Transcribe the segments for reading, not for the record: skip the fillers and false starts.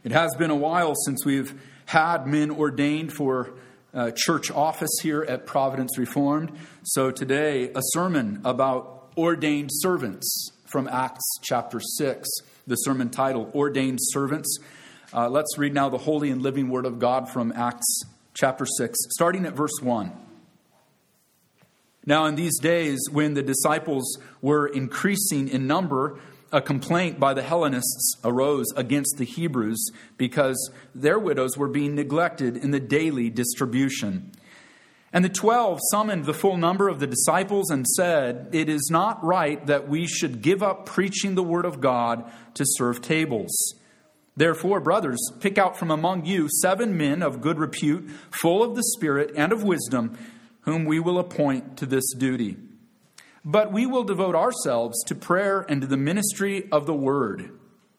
It has been a while since we've had men ordained for church office here at Providence Reformed. So today, a sermon about ordained servants from Acts chapter 6. The sermon title, Ordained Servants. Let's read now the holy and living word of God from Acts chapter 6, starting at verse 1. Now in these days, when the disciples were increasing in number, a complaint by the Hellenists arose against the Hebrews because their widows were being neglected in the daily distribution. And the 12 summoned the full number of the disciples and said, "It is not right that we should give up preaching the word of God to serve tables. Therefore, brothers, pick out from among you 7 men of good repute, full of the Spirit and of wisdom, whom we will appoint to this duty. But we will devote ourselves to prayer and to the ministry of the word."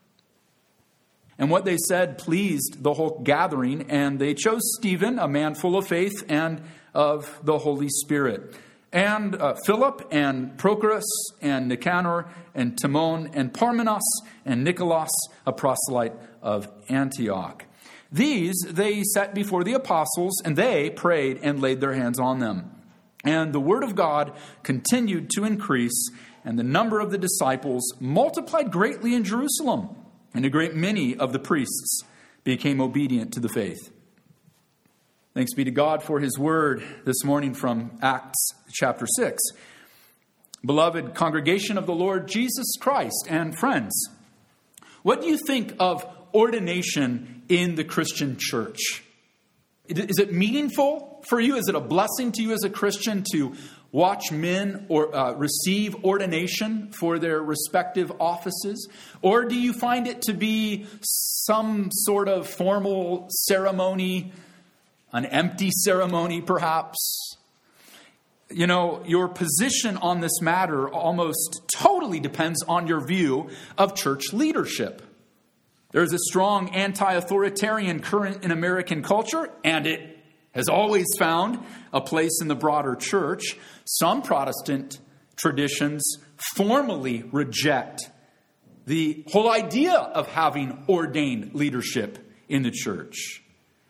And what they said pleased the whole gathering, and they chose Stephen, a man full of faith and of the Holy Spirit, and Philip and Prochorus and Nicanor and Timon and Parmenas and Nicholas, a proselyte of Antioch. These they set before the apostles, and they prayed and laid their hands on them. And the word of God continued to increase, and the number of the disciples multiplied greatly in Jerusalem, and a great many of the priests became obedient to the faith. Thanks be to God for his word this morning from Acts chapter 6. Beloved congregation of the Lord Jesus Christ and friends, what do you think of ordination in the Christian church? Is it meaningful for you? Is it a blessing to you as a Christian to watch men or receive ordination for their respective offices? Or do you find it to be some sort of formal ceremony, an empty ceremony perhaps? You know, your position on this matter almost totally depends on your view of church leadership. There's a strong anti-authoritarian current in American culture, and it has always found a place in the broader church. Some Protestant traditions formally reject the whole idea of having ordained leadership in the church.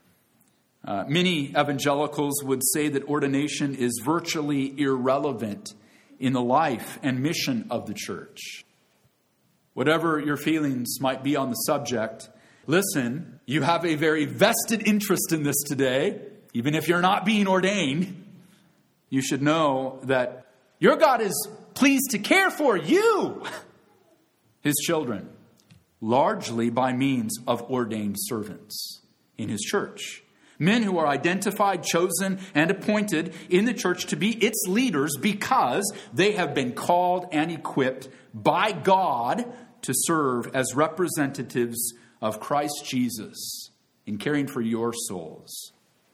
Many evangelicals would say that ordination is virtually irrelevant in the life and mission of the church. Whatever your feelings might be on the subject, listen, you have a very vested interest in this today. Even if you're not being ordained, you should know that your God is pleased to care for you, his children, largely by means of ordained servants in his church. Men who are identified, chosen, and appointed in the church to be its leaders because they have been called and equipped by God to serve as representatives of Christ Jesus in caring for your souls.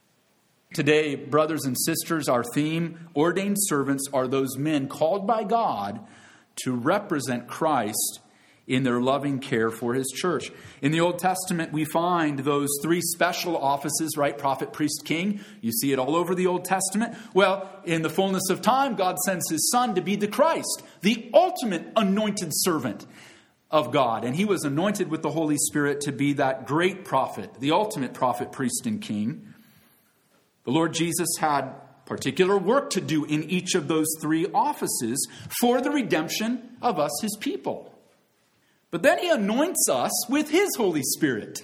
Today, brothers and sisters, our theme, ordained servants, are those men called by God to represent Christ in their loving care for his church. In the Old Testament, we find those 3 special offices, right? Prophet, priest, king. You see it all over the Old Testament. Well, in the fullness of time, God sends his Son to be the Christ, the ultimate anointed servant of God. And he was anointed with the Holy Spirit to be that great prophet, the ultimate prophet, priest, and king. The Lord Jesus had particular work to do in each of those 3 offices for the redemption of us, his people. But then he anoints us with his Holy Spirit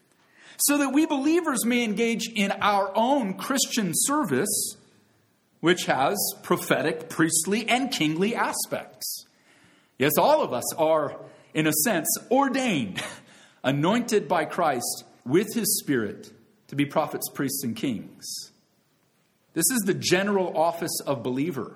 so that we believers may engage in our own Christian service, which has prophetic, priestly, and kingly aspects. Yes, all of us are, in a sense, ordained, anointed by Christ with his Spirit to be prophets, priests, and kings. This is the general office of believer.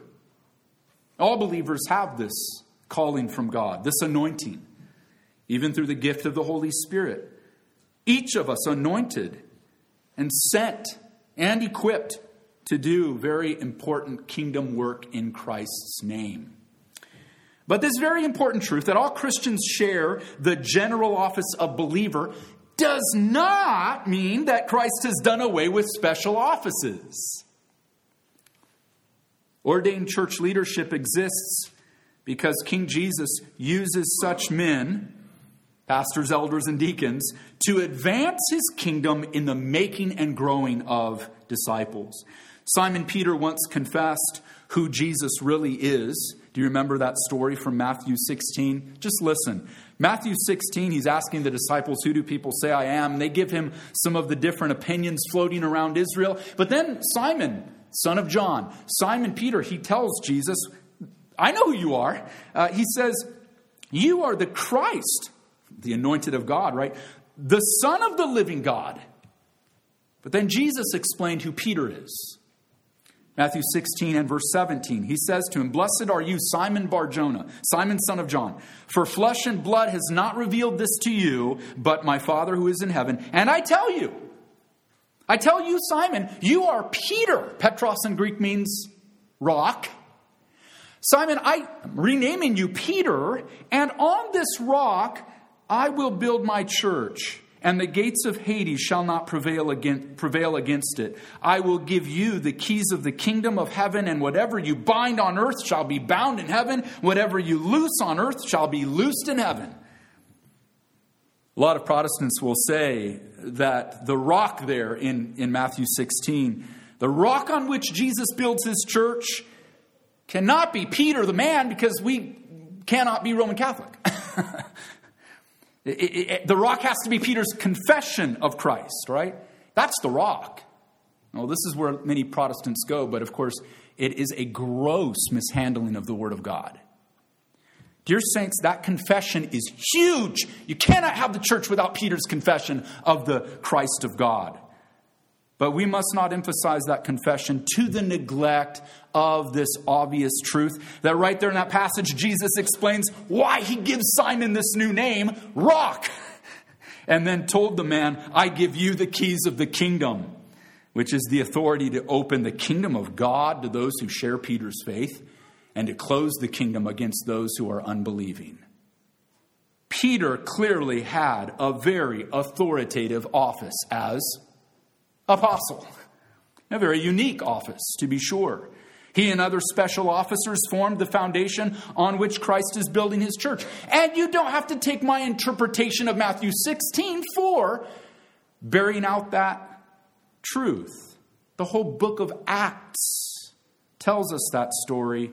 All believers have this calling from God, this anointing, even through the gift of the Holy Spirit. Each of us anointed and sent and equipped to do very important kingdom work in Christ's name. But this very important truth that all Christians share the general office of believer does not mean that Christ has done away with special offices. Ordained church leadership exists because King Jesus uses such men pastors, elders, and deacons, to advance his kingdom in the making and growing of disciples. Simon Peter once confessed who Jesus really is. Do you remember that story from Matthew 16? Just listen. Matthew 16, he's asking the disciples, who do people say I am? And they give him some of the different opinions floating around Israel. But then Simon, son of John, Simon Peter, he tells Jesus, I know who you are. He says, you are the Christ, the anointed of God, right? The Son of the living God. But then Jesus explained who Peter is. Matthew 16 and verse 17, he says to him, blessed are you, Simon Bar-Jonah, Simon son of John, for flesh and blood has not revealed this to you, but my Father who is in heaven. And I tell you, Simon, you are Peter. Petros in Greek means rock. Simon, I'm renaming you Peter, and on this rock I will build my church, and the gates of Hades shall not prevail against it. I will give you the keys of the kingdom of heaven, and whatever you bind on earth shall be bound in heaven. Whatever you loose on earth shall be loosed in heaven. A lot of Protestants will say that the rock there in Matthew 16, the rock on which Jesus builds his church, cannot be Peter the man, because we cannot be Roman Catholic. The rock has to be Peter's confession of Christ, right? That's the rock. Well, this is where many Protestants go, but of course, it is a gross mishandling of the Word of God. Dear saints, that confession is huge. You cannot have the church without Peter's confession of the Christ of God. But we must not emphasize that confession to the neglect of this obvious truth that right there in that passage, Jesus explains why he gives Simon this new name, Rock. And then told the man, I give you the keys of the kingdom, which is the authority to open the kingdom of God to those who share Peter's faith and to close the kingdom against those who are unbelieving. Peter clearly had a very authoritative office as apostle. A very unique office, to be sure. He and other special officers formed the foundation on which Christ is building his church. And you don't have to take my interpretation of Matthew 16 for bearing out that truth. The whole book of Acts tells us that story.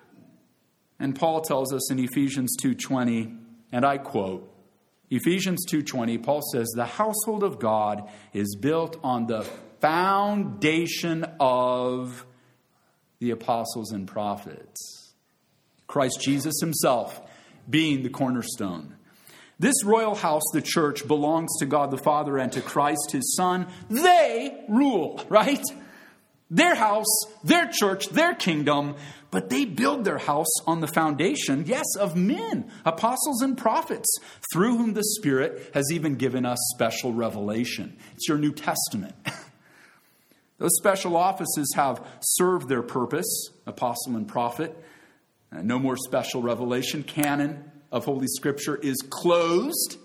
And Paul tells us in Ephesians 2:20, and I quote, Ephesians 2:20, Paul says, the household of God is built on the foundation of the apostles and prophets. Christ Jesus himself being the cornerstone. This royal house, the church, belongs to God the Father and to Christ his Son. They rule, right? Their house, their church, their kingdom. But they build their house on the foundation, yes, of men, apostles and prophets, through whom the Spirit has even given us special revelation. It's your New Testament. Those special offices have served their purpose, apostle and prophet. No more special revelation. Canon of Holy Scripture is closed.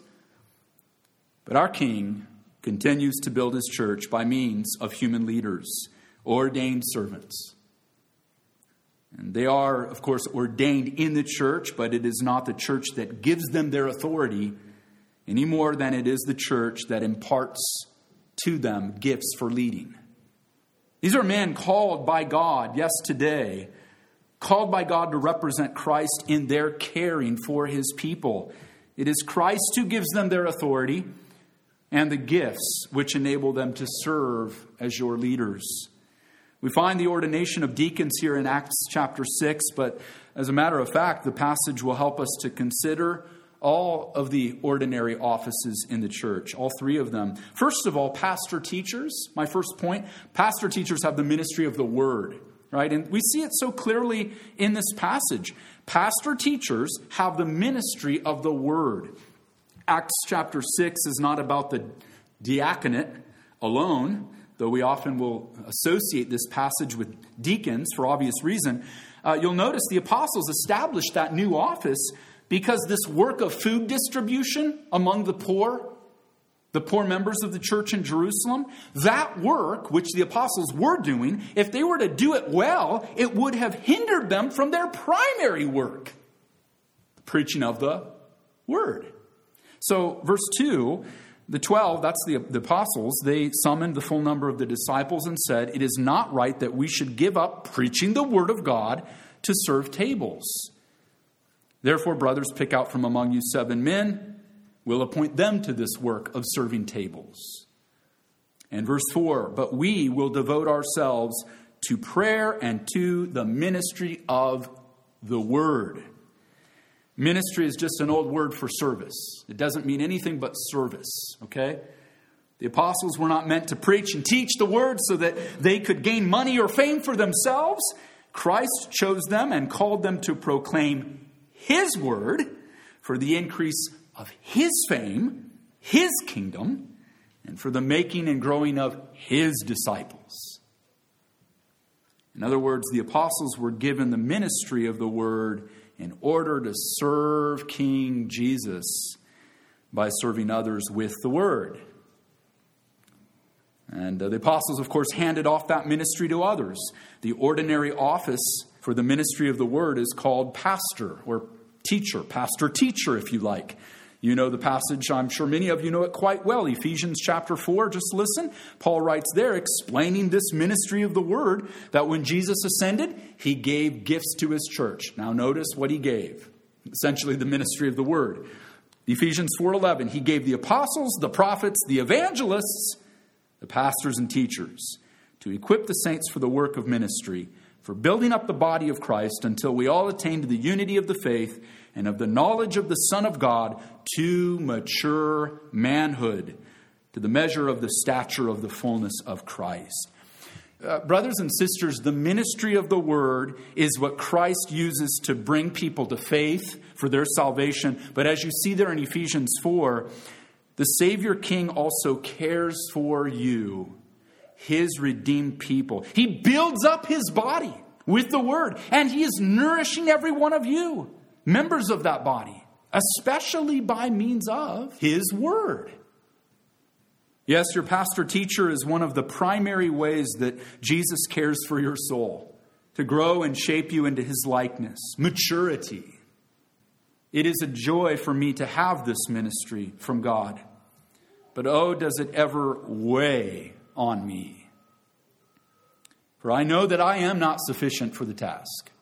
But our King continues to build his church by means of human leaders, ordained servants. And they are, of course, ordained in the church, but it is not the church that gives them their authority any more than it is the church that imparts to them gifts for leading. These are men called by God, yes, today, called by God to represent Christ in their caring for his people. It is Christ who gives them their authority and the gifts which enable them to serve as your leaders. We find the ordination of deacons here in Acts chapter 6, but as a matter of fact, the passage will help us to consider all of the ordinary offices in the church, all three of them. First of all, pastor-teachers. My first point, pastor-teachers have the ministry of the word, right? And we see it so clearly in this passage. Pastor-teachers have the ministry of the word. Acts chapter 6 is not about the diaconate alone, though we often will associate this passage with deacons for obvious reason. You'll notice the apostles established that new office because this work of food distribution among the poor members of the church in Jerusalem, that work, which the apostles were doing, if they were to do it well, it would have hindered them from their primary work, the preaching of the word. So verse 2, the 12, that's the apostles, they summoned the full number of the disciples and said, "It is not right that we should give up preaching the word of God to serve tables. Therefore, brothers, pick out from among you 7 men. We'll appoint them to this work of serving tables." And verse 4, "But we will devote ourselves to prayer and to the ministry of the word." Ministry is just an old word for service. It doesn't mean anything but service, okay? The apostles were not meant to preach and teach the word so that they could gain money or fame for themselves. Christ chose them and called them to proclaim his word for the increase of his fame, his kingdom, and for the making and growing of his disciples. In other words, the apostles were given the ministry of the word in order to serve King Jesus by serving others with the word. And the apostles, of course, handed off that ministry to others. The ordinary office for the ministry of the word is called pastor or teacher, pastor-teacher, if you like. You know the passage, I'm sure many of you know it quite well, Ephesians chapter 4. Just listen. Paul writes there, explaining this ministry of the word, that when Jesus ascended, he gave gifts to his church. Now notice what he gave. Essentially the ministry of the word. Ephesians 4:11, he gave the apostles, the prophets, the evangelists, the pastors and teachers, to equip the saints for the work of ministry, for building up the body of Christ until we all attain to the unity of the faith and of the knowledge of the Son of God, to mature manhood, to the measure of the stature of the fullness of Christ. Brothers and sisters, the ministry of the word is what Christ uses to bring people to faith for their salvation. But as you see there in Ephesians 4, the Savior King also cares for you, his redeemed people. He builds up his body with the word, and he is nourishing every one of you, members of that body, especially by means of his word. Yes, your pastor-teacher is one of the primary ways that Jesus cares for your soul, to grow and shape you into his likeness, maturity. It is a joy for me to have this ministry from God. But oh, does it ever weigh on me? For I know that I am not sufficient for the task.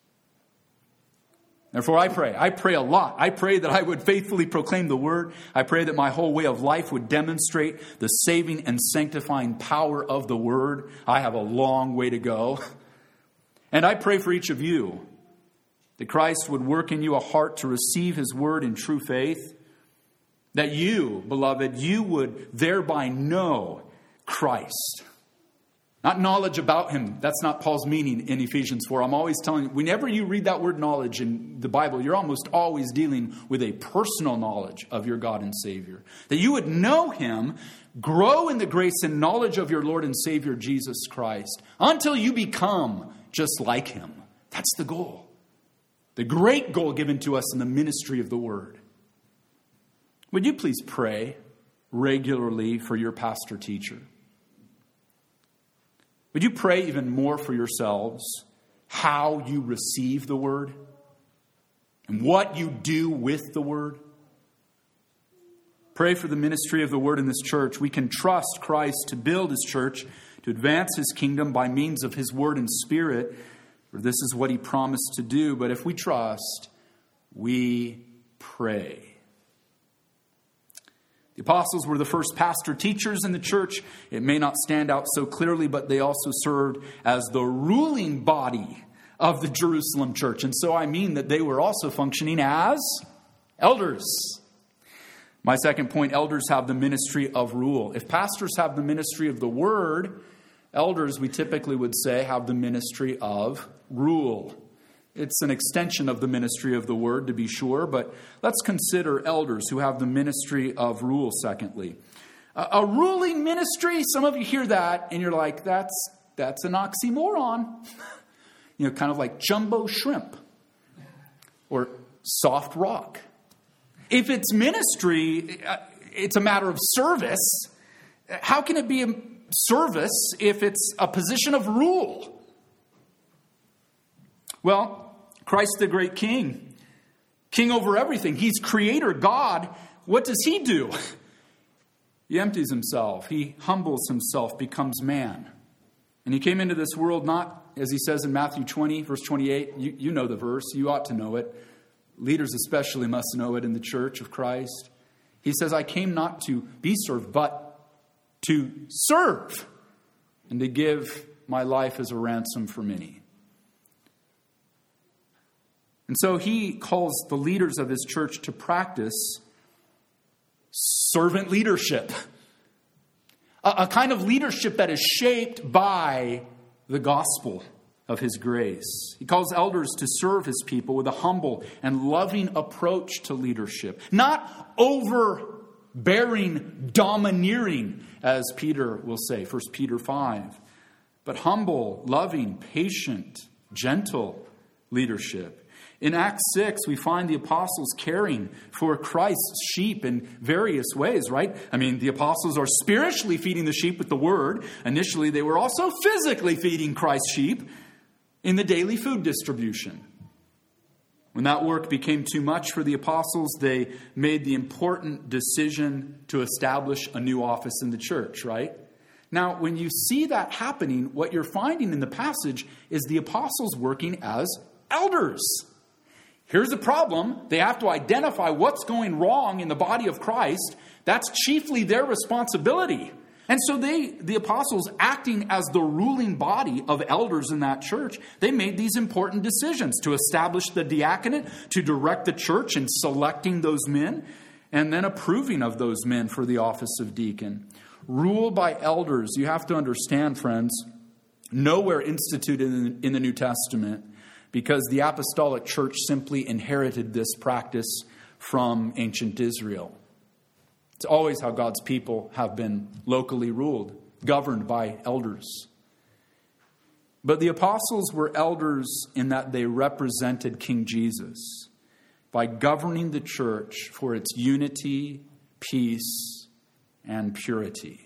Therefore I pray. I pray a lot. I pray that I would faithfully proclaim the word. I pray that my whole way of life would demonstrate the saving and sanctifying power of the word. I have a long way to go. And I pray for each of you that Christ would work in you a heart to receive his word in true faith. That you, beloved, you would thereby know Christ. Not knowledge about him. That's not Paul's meaning in Ephesians 4. I'm always telling you, whenever you read that word knowledge in the Bible, you're almost always dealing with a personal knowledge of your God and Savior. That you would know him, grow in the grace and knowledge of your Lord and Savior Jesus Christ, until you become just like him. That's the goal. The great goal given to us in the ministry of the word. Would you please pray regularly for your pastor-teacher? Would you pray even more for yourselves how you receive the word and what you do with the word? Pray for the ministry of the word in this church. We can trust Christ to build his church, to advance his kingdom by means of his word and spirit, for this is what he promised to do. But if we trust, we pray. The apostles were the first pastor teachers in the church. It may not stand out so clearly, but they also served as the ruling body of the Jerusalem church. And so I mean that they were also functioning as elders. My second point, elders have the ministry of rule. If pastors have the ministry of the word, elders, we typically would say, have the ministry of rule. It's an extension of the ministry of the word, to be sure, but let's consider elders who have the ministry of rule, secondly. A ruling ministry, some of you hear that and you're like, that's an oxymoron. Kind of like jumbo shrimp or soft rock. If it's ministry, it's a matter of service. How can it be a service if it's a position of rule? Well, Christ the great King over everything. He's creator, God. what does he do? He empties himself. He humbles himself, becomes man. And he came into this world not, as he says in Matthew 20, verse 28. You know the verse. You ought to know it. Leaders especially must know it in the church of Christ. He says, I came not to be served, but to serve and to give my life as a ransom for many. And so he calls the leaders of his church to practice servant leadership. A kind of leadership that is shaped by the gospel of his grace. He calls elders to serve his people with a humble and loving approach to leadership. Not overbearing, domineering, as Peter will say, 1 Peter 5. But humble, loving, patient, gentle leadership. In Acts 6, we find the apostles caring for Christ's sheep in various ways, right? I mean, the apostles are spiritually feeding the sheep with the word. Initially, they were also physically feeding Christ's sheep in the daily food distribution. When that work became too much for the apostles, they made the important decision to establish a new office in the church, right? Now, when you see that happening, what you're finding in the passage is the apostles working as elders. Here's the problem. They have to identify what's going wrong in the body of Christ. That's chiefly their responsibility. And so the apostles, acting as the ruling body of elders in that church, they made these important decisions to establish the diaconate, to direct the church in selecting those men, and then approving of those men for the office of deacon. Rule by elders, you have to understand, friends, nowhere instituted in the New Testament, because the apostolic church simply inherited this practice from ancient Israel. It's always how God's people have been locally ruled, governed by elders. But the apostles were elders in that they represented King Jesus by governing the church for its unity, peace, and purity.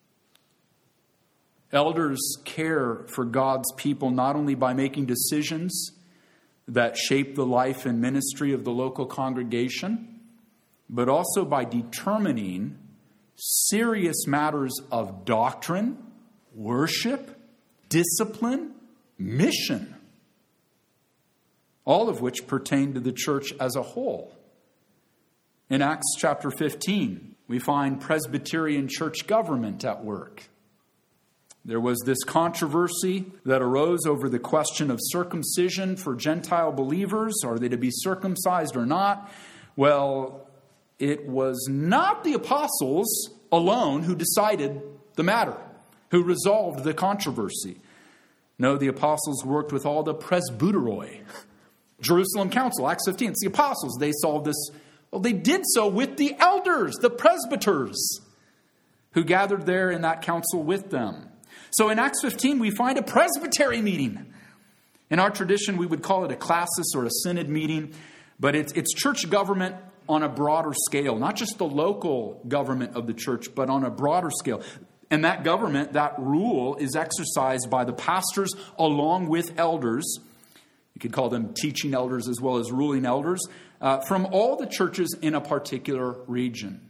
Elders care for God's people not only by making decisions that shape the life and ministry of the local congregation, but also by determining serious matters of doctrine, worship, discipline, mission, all of which pertain to the church as a whole. In Acts chapter 15, we find Presbyterian church government at work. There was this controversy that arose over the question of circumcision for Gentile believers. Are they to be circumcised or not? Well, it was not the apostles alone who decided the matter, who resolved the controversy. No, the apostles worked with all the presbyteroi. Jerusalem Council, Acts 15, it's the apostles. They solved this. Well, they did so with the elders, the presbyters, who gathered there in that council with them. So in Acts 15, we find a presbytery meeting. In our tradition, we would call it a classis or a synod meeting, but it's church government on a broader scale, not just the local government of the church, but on a broader scale. And that government, that rule, is exercised by the pastors along with elders. You could call them teaching elders as well as ruling elders from all the churches in a particular region.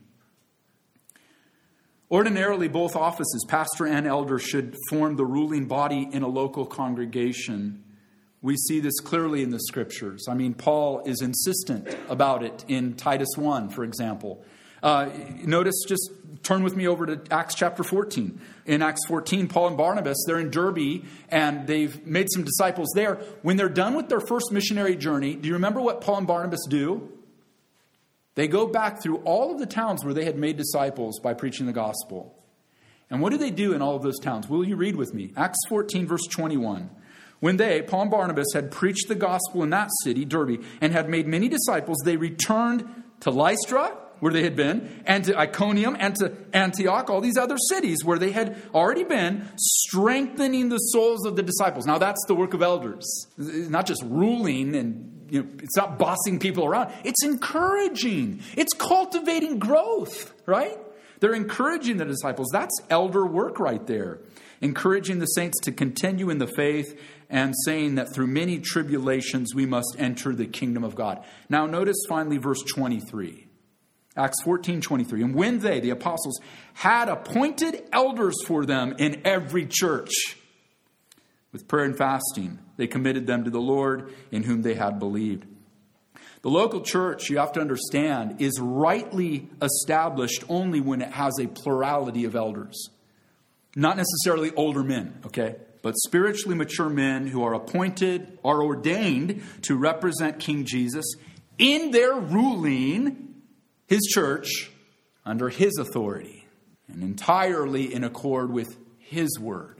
Ordinarily, both offices, pastor and elder, should form the ruling body in a local congregation. We see this clearly in the scriptures. I mean, Paul is insistent about it in Titus 1, for example. Notice, just turn with me over to Acts chapter 14. In Acts 14, Paul and Barnabas, they're in Derbe, and they've made some disciples there. When they're done with their first missionary journey, do you remember what Paul and Barnabas do? They go back through all of the towns where they had made disciples by preaching the gospel. And what do they do in all of those towns? Will you read with me? Acts 14, verse 21. When they, Paul and Barnabas, had preached the gospel in that city, Derbe, and had made many disciples, they returned to Lystra, where they had been, and to Iconium, and to Antioch, all these other cities where they had already been, strengthening the souls of the disciples. Now that's the work of elders. It's not just ruling and it's not bossing people around. It's encouraging. It's cultivating growth, right? They're encouraging the disciples. That's elder work right there. Encouraging the saints to continue in the faith and saying that through many tribulations we must enter the kingdom of God. Now notice finally verse 23. Acts 14:23. And when they, the apostles, had appointed elders for them in every church, with prayer and fasting, they committed them to the Lord in whom they had believed. The local church, you have to understand, is rightly established only when it has a plurality of elders. Not necessarily older men, okay? But spiritually mature men who are appointed, are ordained to represent King Jesus in their ruling his church under his authority and entirely in accord with his word.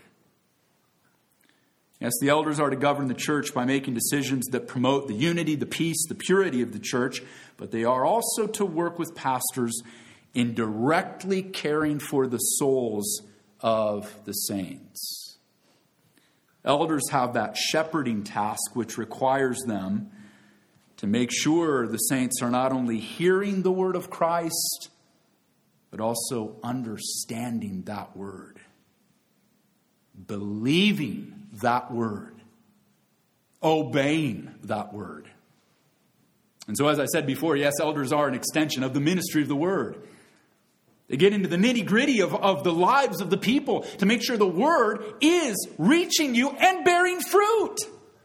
Yes, the elders are to govern the church by making decisions that promote the unity, the peace, the purity of the church, but they are also to work with pastors in directly caring for the souls of the saints. Elders have that shepherding task which requires them to make sure the saints are not only hearing the word of Christ, but also understanding that word, believing that word, obeying that word. And so, as I said before, yes, elders are an extension of the ministry of the word. They get into the nitty-gritty of the lives of the people to make sure the word is reaching you and bearing fruit.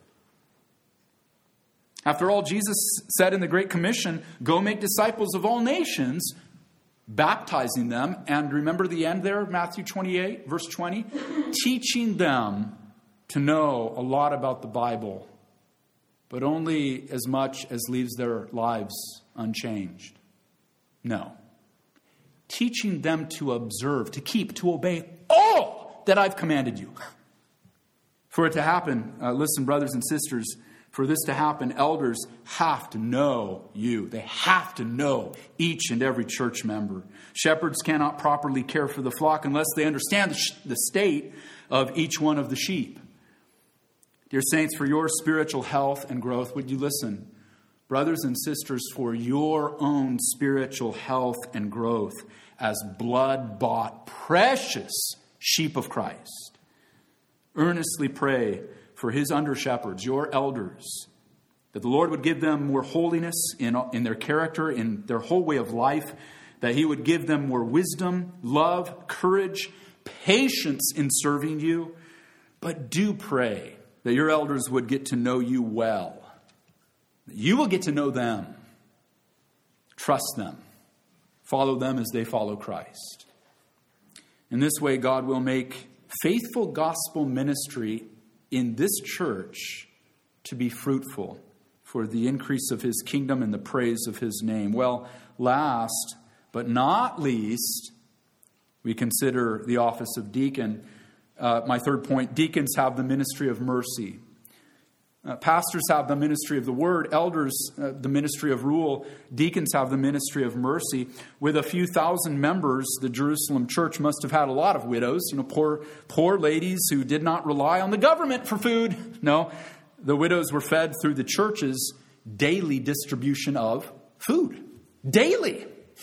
After all, Jesus said in the Great Commission, go make disciples of all nations, baptizing them. And remember the end there, Matthew 28, verse 20? Teaching them to know a lot about the Bible, but only as much as leaves their lives unchanged. No. Teaching them to observe, to keep, to obey all that I've commanded you. For it to happen, listen, brothers and sisters, for this to happen, elders have to know you. They have to know each and every church member. Shepherds cannot properly care for the flock unless they understand the state of each one of the sheep. Dear saints, for your spiritual health and growth, would you listen? Brothers and sisters, for your own spiritual health and growth as blood-bought, precious sheep of Christ, earnestly pray for his under-shepherds, your elders, that the Lord would give them more holiness in their character, in their whole way of life, that he would give them more wisdom, love, courage, patience in serving you. But do pray that your elders would get to know you well. You will get to know them. Trust them. Follow them as they follow Christ. In this way, God will make faithful gospel ministry in this church to be fruitful for the increase of his kingdom and the praise of his name. Well, last but not least, we consider the office of deacon. My third point, deacons have the ministry of mercy. Pastors have the ministry of the word, elders the ministry of rule, deacons have the ministry of mercy. With a few thousand members, the Jerusalem church must have had a lot of widows, poor ladies who did not rely on the government for food. No, the widows were fed through the church's daily distribution of food. Daily.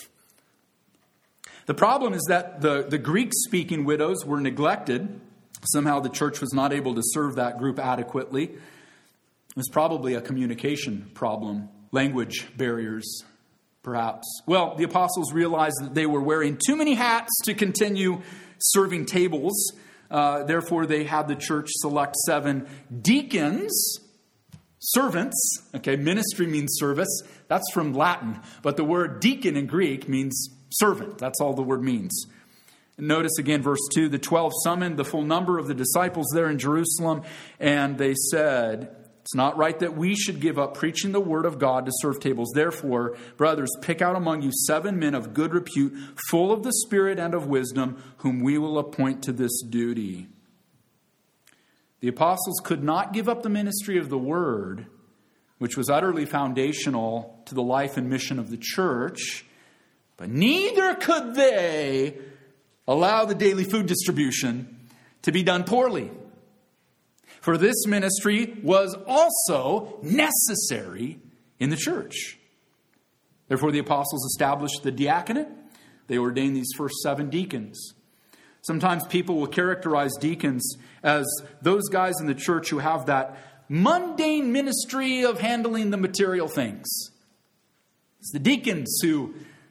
The problem is that the Greek-speaking widows were neglected. Somehow the church was not able to serve that group adequately. It was probably a communication problem, language barriers, perhaps. Well, the apostles realized that they were wearing too many hats to continue serving tables. Therefore, they had the church select 7 deacons, servants. Okay, ministry means service. That's from Latin. But the word deacon in Greek means servant. That's all the word means. Notice again, verse 2, the 12 summoned the full number of the disciples there in Jerusalem, and they said, it's not right that we should give up preaching the word of God to serve tables. Therefore, brothers, pick out among you 7 men of good repute, full of the Spirit and of wisdom, whom we will appoint to this duty. The apostles could not give up the ministry of the word, which was utterly foundational to the life and mission of the church, but neither could they allow the daily food distribution to be done poorly. For this ministry was also necessary in the church. Therefore, the apostles established the diaconate. They ordained these first 7 deacons. Sometimes people will characterize deacons as those guys in the church who have that mundane ministry of handling the material things. It's the deacons who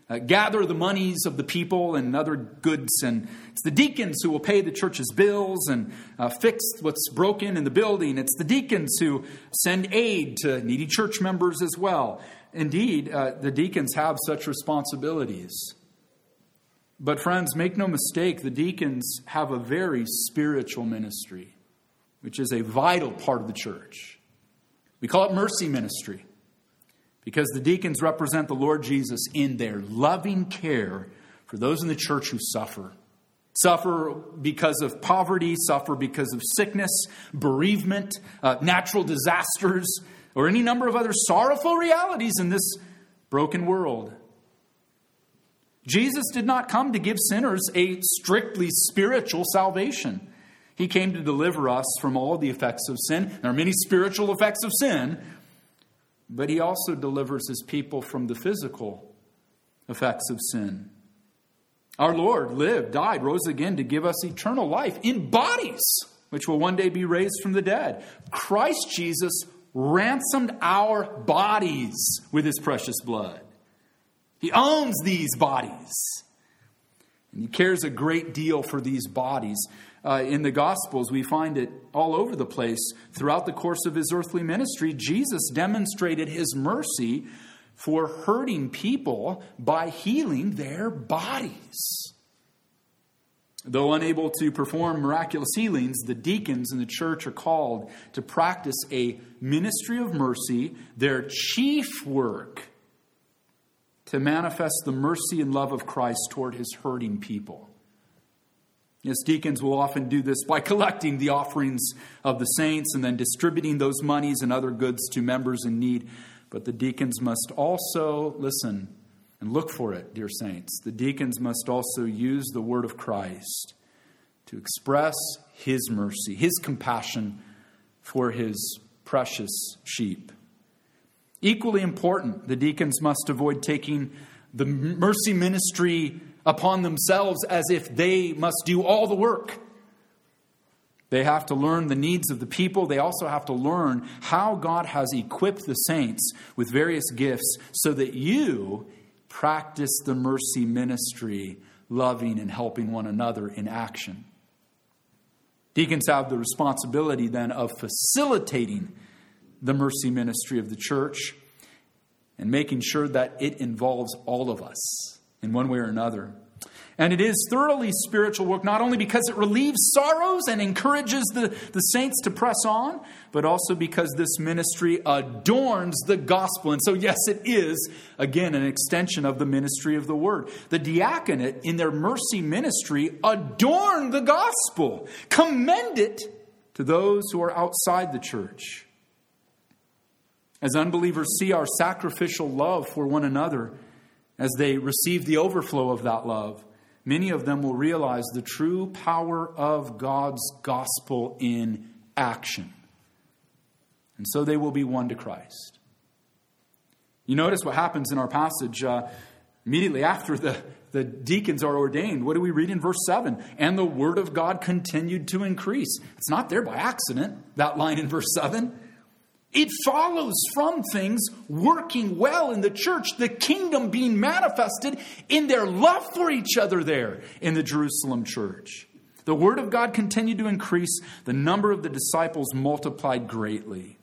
gather the monies of the people and other goods. And it's the deacons who will pay the church's bills and fix what's broken in the building. It's the deacons who send aid to needy church members as well. Indeed, the deacons have such responsibilities. But friends, make no mistake, the deacons have a very spiritual ministry, which is a vital part of the church. We call it mercy ministry because the deacons represent the Lord Jesus in their loving care for those in the church who suffer. Suffer because of poverty, suffer because of sickness, bereavement, natural disasters, or any number of other sorrowful realities in this broken world. Jesus did not come to give sinners a strictly spiritual salvation. He came to deliver us from all the effects of sin. There are many spiritual effects of sin, but he also delivers his people from the physical effects of sin. Our Lord lived, died, rose again to give us eternal life in bodies, which will one day be raised from the dead. Christ Jesus ransomed our bodies with his precious blood. He owns these bodies. And he cares a great deal for these bodies. In the Gospels, we find it all over the place. Throughout the course of his earthly ministry, Jesus demonstrated his mercy for hurting people by healing their bodies. Though unable to perform miraculous healings, the deacons in the church are called to practice a ministry of mercy, their chief work, to manifest the mercy and love of Christ toward his hurting people. Yes, deacons will often do this by collecting the offerings of the saints and then distributing those monies and other goods to members in need. But the deacons must also, listen and look for it, dear saints. The deacons must also use the word of Christ to express his mercy, his compassion for his precious sheep. Equally important, the deacons must avoid taking the mercy ministry upon themselves as if they must do all the work. They have to learn the needs of the people. They also have to learn how God has equipped the saints with various gifts so that you practice the mercy ministry, loving and helping one another in action. Deacons have the responsibility then of facilitating the mercy ministry of the church and making sure that it involves all of us in one way or another. And it is thoroughly spiritual work, not only because it relieves sorrows and encourages the saints to press on, but also because this ministry adorns the gospel. And so, yes, it is, again, an extension of the ministry of the word. The diaconate, in their mercy ministry, adorn the gospel, commend it to those who are outside the church. As unbelievers see our sacrificial love for one another, as they receive the overflow of that love, many of them will realize the true power of God's gospel in action. And so they will be won to Christ. You notice what happens in our passage immediately after the deacons are ordained. What do we read in verse 7? And the word of God continued to increase. It's not there by accident, that line in verse 7. It follows from things working well in the church, the kingdom being manifested in their love for each other there in the Jerusalem church. The word of God continued to increase. The number of the disciples multiplied greatly.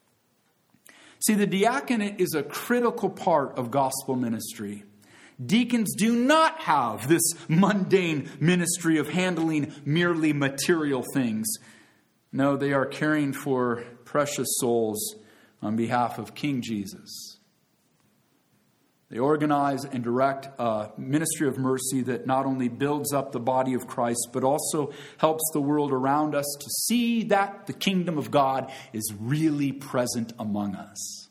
See, the diaconate is a critical part of gospel ministry. Deacons do not have this mundane ministry of handling merely material things. No, they are caring for precious souls on behalf of King Jesus. They organize and direct a ministry of mercy that not only builds up the body of Christ, but also helps the world around us to see that the kingdom of God is really present among us.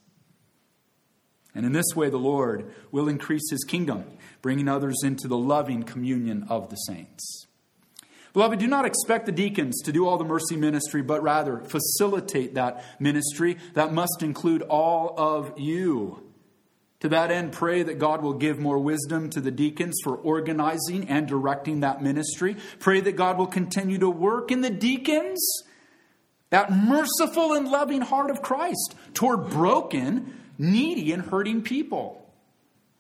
And in this way, the Lord will increase his kingdom, bringing others into the loving communion of the saints. Beloved, do not expect the deacons to do all the mercy ministry, but rather facilitate that ministry. That must include all of you. To that end, pray that God will give more wisdom to the deacons for organizing and directing that ministry. Pray that God will continue to work in the deacons that merciful and loving heart of Christ toward broken, needy, and hurting people.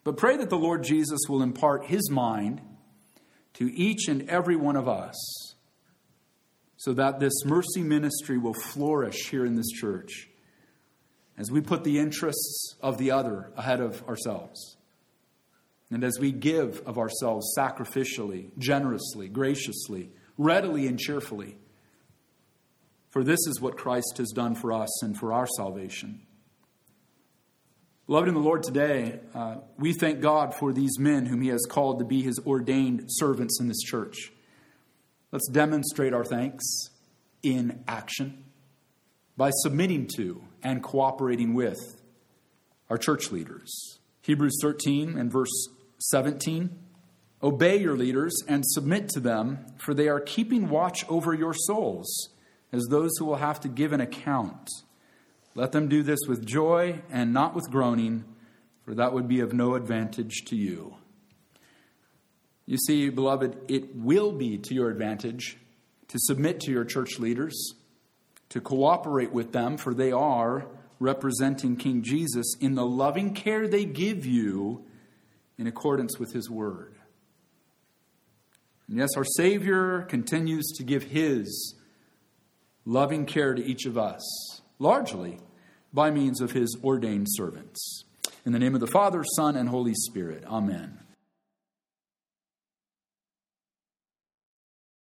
But pray that the Lord Jesus will impart his mind to each and every one of us so that this mercy ministry will flourish here in this church as we put the interests of the other ahead of ourselves. And as we give of ourselves sacrificially, generously, graciously, readily and cheerfully. For this is what Christ has done for us and for our salvation. Beloved in the Lord, today, we thank God for these men whom he has called to be his ordained servants in this church. Let's demonstrate our thanks in action by submitting to and cooperating with our church leaders. Hebrews 13 and verse 17. Obey your leaders and submit to them, for they are keeping watch over your souls as those who will have to give an account. Let them do this with joy and not with groaning, for that would be of no advantage to you. You see, beloved, it will be to your advantage to submit to your church leaders, to cooperate with them, for they are representing King Jesus in the loving care they give you in accordance with his word. And yes, our Savior continues to give his loving care to each of us, largely by means of his ordained servants. In the name of the Father, Son, and Holy Spirit. Amen.